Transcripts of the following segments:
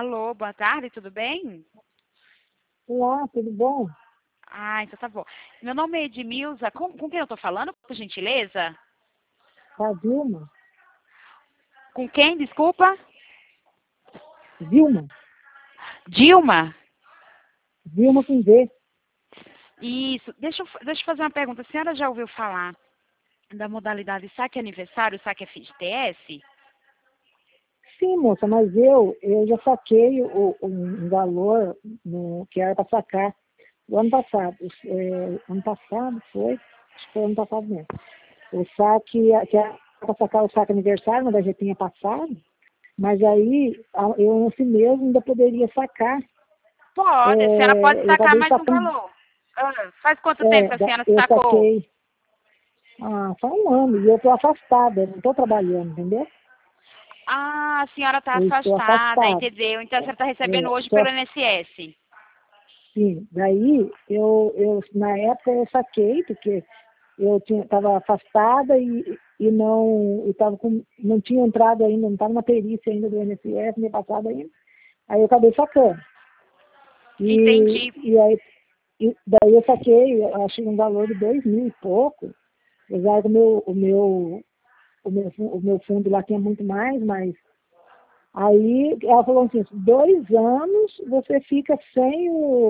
Alô, boa tarde, tudo bem? Olá, tudo bom? Ah, então tá bom. Meu nome é Edmilza. Com quem eu tô falando, por gentileza? Tá, Vilma? Com quem, desculpa? Vilma? Dilma? Vilma com V. Isso. Deixa eu fazer uma pergunta. A senhora já ouviu falar da modalidade saque aniversário, saque FGTS? Sim, moça, mas eu já saquei um valor que era para sacar o ano passado. Ano passado foi? Acho que foi ano passado mesmo. O saque, que era para sacar o saque aniversário, mas já tinha passado. Mas aí eu assim mesmo ainda poderia sacar. Pode, a senhora pode Eu sacar acabei mais um sacando, valor. Faz quanto tempo que a senhora eu sacou? saquei faz um ano e eu estou afastada, eu não estou trabalhando, entendeu? Ah, a senhora está Eu estou afastada, afastada. entendeu? Então a senhora está recebendo hoje Estou pelo INSS. assim. Daí, na época eu saquei, porque eu estava afastada e não tinha entrado ainda, não estava na perícia ainda do INSS, nem passado ainda. Aí eu acabei sacando. E, Entendi. e aí, daí eu saquei, eu achei um valor de 2.000 e pouco, apesar do o meu fundo lá tinha muito mais, mas aí ela falou assim, 2 anos você fica sem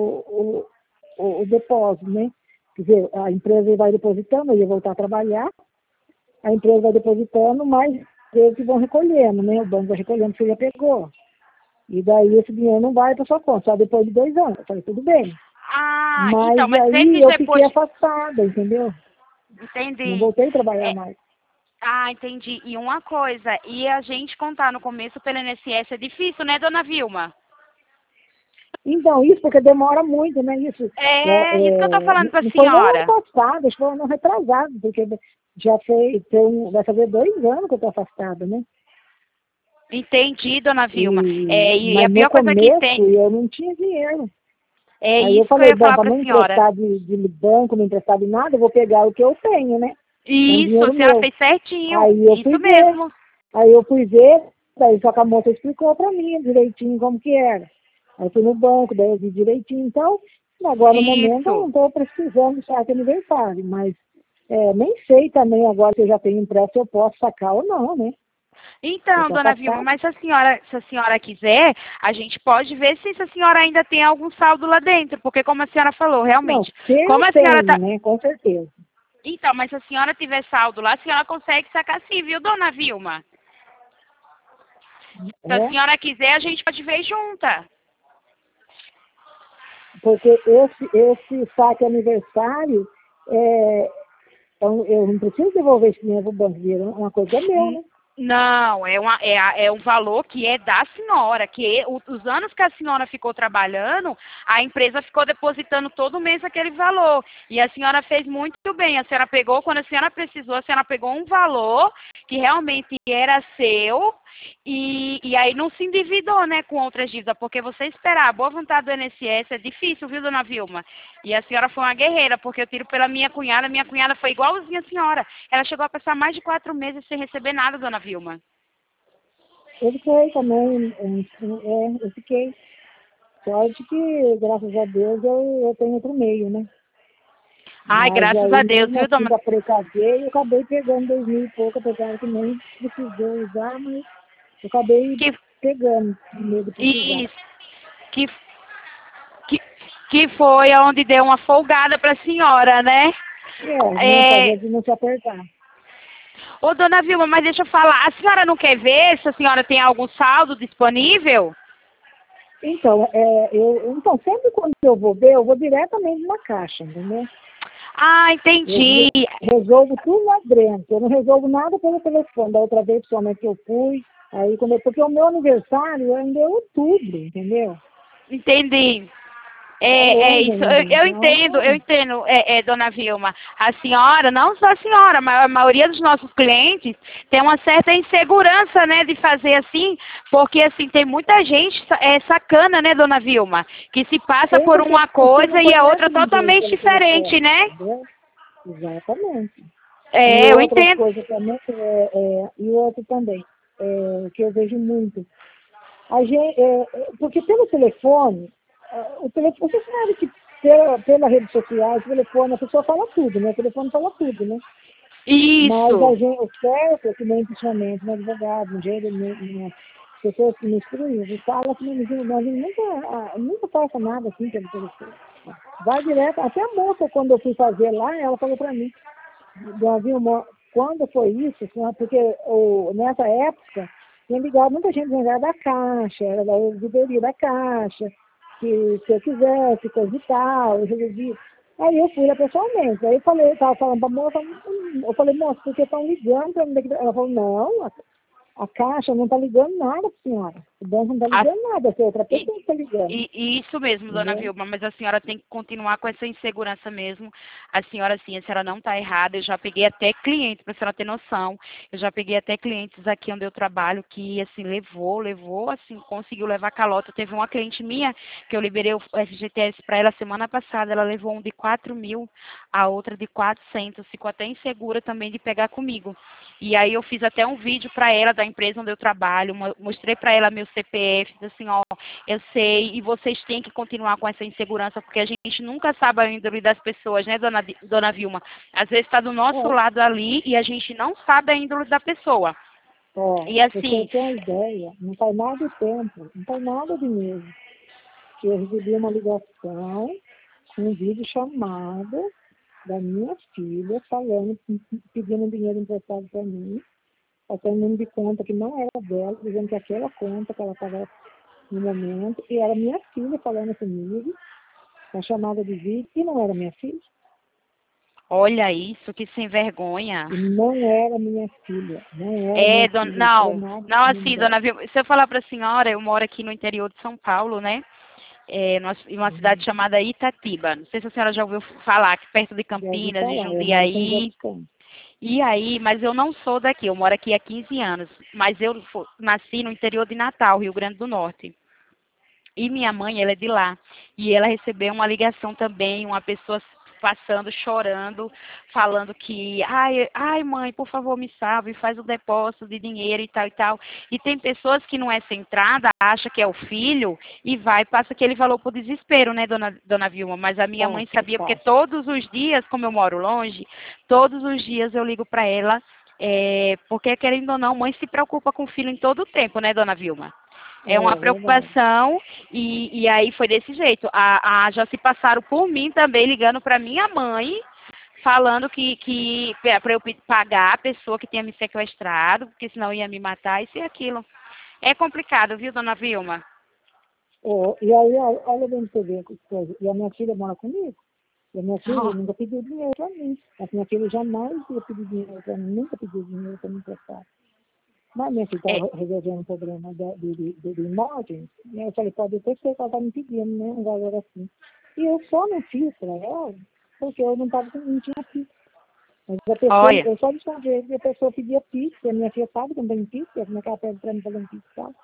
o depósito, né? Quer dizer, a empresa vai depositando, eu ia voltar a trabalhar, a empresa vai depositando, mas eles que vão recolhendo, né? O banco vai recolhendo o que você já pegou. E daí esse dinheiro não vai para sua conta, só depois de 2 anos. Eu falei, tudo bem. Ah, então, Mas mas aí vezes eu fiquei depois. afastada, entendeu? Não Entendi. voltei a trabalhar É, mais. entendi. E uma coisa, e a gente contar no começo pelo INSS é difícil, né, dona Vilma? Então, isso porque demora muito, né? É isso que eu tô falando pra Não foi nem ano senhora. passado, acho que foi ano retrasado, porque vai fazer 2 anos que eu estou afastada, né? Entendi, dona Vilma. E a Mas no pior coisa que tem, começo eu não tinha dinheiro. é Aí eu isso que eu falei, ia bom, falar para pra não senhora. emprestar de banco, não emprestar de nada, eu vou pegar o que eu tenho, né? Com Isso, a dinheiro senhora meu. fez certinho. Aí eu Isso fui ver, mesmo. aí eu fui ver, daí só que a moça explicou para mim direitinho como que era. Aí eu fui no banco, daí eu vi direitinho. Então, agora no momento eu não Isso. estou precisando de saque aniversário, mas nem sei também agora se eu já tenho impresso se eu posso sacar ou não, né? Eu Então, estou dona Vilma, afastada. mas se a senhora quiser, a gente pode ver se a senhora ainda tem algum saldo lá dentro, porque como a senhora falou, Não, realmente, como eu a senhora tenho, tá. né? Com certeza. Então, mas se a senhora tiver saldo lá, a senhora consegue sacar sim, viu, dona Vilma? Se a É, senhora quiser, a gente pode ver junta. porque esse saque aniversário, é, eu não preciso devolver esse dinheiro para o banco, dinheiro é uma coisa que é meu, N- né? Não, é um valor que é da senhora, os anos que a senhora ficou trabalhando, a empresa ficou depositando todo mês aquele valor. E a senhora fez muito bem. A senhora pegou, quando a senhora precisou, a senhora pegou um valor que realmente era seu e aí não se endividou, né, com outras dívidas, porque você esperar a boa vontade do INSS é difícil, viu, dona Vilma? E a senhora foi uma guerreira, porque eu tiro pela minha cunhada foi igualzinha a senhora. Ela chegou a passar mais de 4 meses sem receber nada, dona Vilma. Eu fiquei também, eu fiquei. Sorte que, graças a Deus, eu tenho outro meio, né? Ai, Mas graças aí, a Deus, mesmo viu, assim, dona? para precaver, eu acabei pegando 2.000 e pouco, apesar que nem precisou usar, mas eu acabei Que, pegando, de medo de precisar. e, que, que, que foi onde deu uma folgada para a senhora, né? Né, É, fazer de não se apertar. ô, dona Vilma, mas deixa eu falar, a senhora não quer ver se a senhora tem algum saldo disponível? Então, então, sempre quando eu vou ver, eu vou diretamente na caixa, entendeu? Ah, Eu entendi. resolvo tudo lá dentro. Eu não resolvo nada pelo telefone. Da outra vez, pessoalmente, que eu fui. Aí, porque o meu aniversário é em outubro, entendeu? Entendi. Tá É longe isso, ainda. eu Então, entendo, dona Vilma. A senhora, não só a senhora, mas a maioria dos nossos clientes tem uma certa insegurança, né, de fazer assim, porque assim, tem muita gente sacana, né, dona Vilma, que se passa tem por porque uma você não coisa e a outra conhece ninguém totalmente pelo diferente, telefone, né? entendeu? Exatamente. E Eu outras entendo. coisas também, e outro também, que eu vejo muito. Porque pelo telefone, você sabe que pela rede social, o telefone, a pessoa fala tudo, né? O telefone fala tudo, né? Mas Isso. o certo é que nem principalmente no advogado, no jeito, pessoas que me instruem, fala que nós nunca faça nada assim pelo telefone. Vai direto, até a moça, quando eu fui fazer lá, ela falou para mim, quando foi isso, porque nessa época, tinha ligado muita gente ligada da Caixa, era da ouvidoria da Caixa, que se eu quisesse, coisa e tal, eu resolvi. Aí eu fui lá pessoalmente, aí eu falei, estava falando para a moça, eu falei, moça, por que estão ligando para mim daqui? Ela falou, não, a Caixa não está ligando nada para a senhora, o banco não está A- ligando nada, essa outra e- pessoa está ligando, isso mesmo, dona entendeu? Vilma, mas a senhora tem que continuar com essa insegurança mesmo. A senhora, sim, a senhora não está errada. Eu já peguei até clientes, para a senhora ter noção. Eu já peguei até clientes aqui onde eu trabalho que, assim, levou, assim, conseguiu levar calota. Teve uma cliente minha que eu liberei o FGTS para ela semana passada. Ela levou um de 4.000, a outra de 400. Ficou até insegura também de pegar comigo. E aí eu fiz até um vídeo para ela da empresa onde eu trabalho, mostrei para ela meu CPF, disse assim, ó, eu sei, e vocês têm que continuar com essa insegurança, porque a gente nunca sabe a índole das pessoas, né, dona Vilma? Às vezes está do nosso É, lado ali e a gente não sabe a índole da pessoa. ó, E você assim, tem uma ideia, não faz nada de tempo, não faz nada de mês, que eu recebi uma ligação com um vídeo chamado da minha filha falando, pedindo dinheiro emprestado para mim, passando um número de conta que não era dela, dizendo que aquela conta que ela estava no momento, e era minha filha falando comigo, com chamada de vídeo, e não era minha filha, olha isso, que sem vergonha. e não era minha filha, não era É, minha filha, foi não, nada não o nome assim, dela. dona Vilma, se eu falar para a senhora, eu moro aqui no interior de São Paulo, né? Em uma cidade chamada Itatiba. Não sei se a senhora já ouviu falar, aqui perto de Já ouvi Campinas, de falar, eu moro em São José Jundiaí. dos Campos. E aí, mas eu não sou daqui, eu moro aqui há 15 anos, mas eu nasci no interior de Natal, Rio Grande do Norte. E minha mãe, ela é de lá. E ela recebeu uma ligação também, uma pessoa passando, chorando, falando que, ai mãe, por favor, me salve, faz o depósito de dinheiro e tal e tal. E tem pessoas que não é centrada, acha que é o filho e vai, passa aquele valor por desespero, né, dona Vilma? Mas a minha mãe Passa, sabia, porque passa. todos os dias, como eu moro longe, todos os dias eu ligo para ela, porque querendo ou não, mãe se preocupa com o filho em todo o tempo, né, dona Vilma? É uma É verdade. preocupação e aí foi desse jeito. Já se passaram por mim também, ligando para minha mãe, falando que para eu pagar a pessoa que tinha me sequestrado, porque senão ia me matar, isso e aquilo. É complicado, viu, dona Vilma? E aí, olha bem pra você ver que coisa. E a minha filha mora comigo. E a minha filha Oh, nunca pediu dinheiro para mim. A minha filha jamais ia pedir dinheiro para mim, nunca pediu dinheiro para mim emprestar. Mas minha filha é, estava resolvendo um problema de imagem, e eu falei, pode ter certeza que ela está me pedindo, né, um valor assim. E eu só não fiz para ela, porque eu não tinha Pix. Mas a pessoa, olha, eu só desconfiei que a pessoa pedia Pix, e a minha filha sabe que não tem Pix, como é que ela pede para mim fazer um Pix, sabe?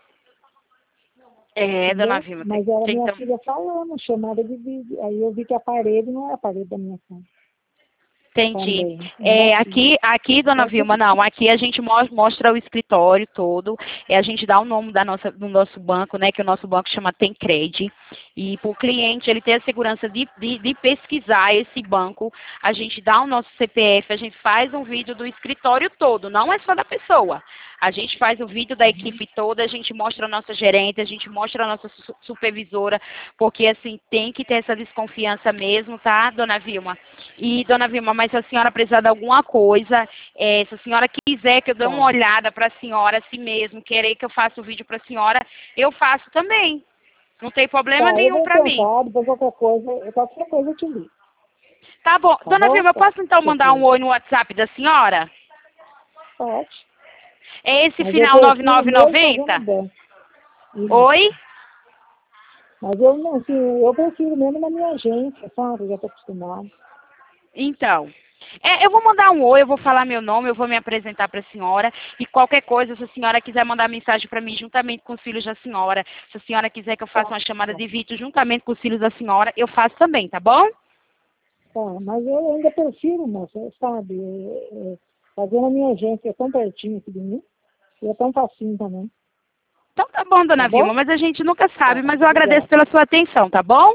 dona Entendeu? Vilma, Mas era tem minha que filha falando, chamada de vídeo. Aí eu vi que a parede não é a parede da minha casa entendi. também, é daqui. Aqui, dona Só que, Vilma, não. Aqui a gente mostra o escritório todo. A gente dá o nome do nosso banco, né? Que o nosso banco chama Tencred. E para o cliente ele ter a segurança de pesquisar esse banco, a gente dá o nosso CPF, a gente faz um vídeo do escritório todo, não é só da pessoa. A gente faz o vídeo da equipe toda, a gente mostra a nossa gerente, a gente mostra a nossa supervisora, porque assim tem que ter essa desconfiança mesmo, tá, dona Vilma? E, dona Vilma, mas se a senhora precisar de alguma coisa, se a senhora quiser que eu dê uma tá. olhada para a senhora, assim mesmo, querer que eu faça o vídeo para a senhora, eu faço também. Não tem Tá, problema eu nenhum vou para mim. tentar, depois qualquer coisa eu te ligo. Tá bom. Tá Dona bom? Vilma, eu Tá. posso então Qualquer mandar um coisa. oi no WhatsApp da senhora? Pode. É esse Mas eu final prefiro mesmo fazer no 9990? banco. Isso. Oi? Mas eu não, assim, eu prefiro mesmo na minha agência, sabe? Eu já estou acostumado. Então. Eu vou mandar um oi, eu vou falar meu nome, eu vou me apresentar para a senhora. E qualquer coisa, se a senhora quiser mandar mensagem para mim juntamente com os filhos da senhora, se a senhora quiser que eu Tá, faça uma chamada tá, de vídeo juntamente com os filhos da senhora, eu faço também, tá bom? tá. Mas eu ainda prefiro, moça, sabe? Fazer na minha agência, é tão pertinho aqui de mim. E é tão facinho também. Então tá bom, dona Tá bom? Vilma, mas a gente nunca sabe, Tá, mas eu agradeço pela sua atenção, tá bom?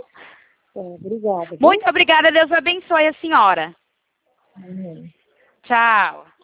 obrigada. Viu? Muito obrigada, Deus abençoe a senhora. Amém. Tchau.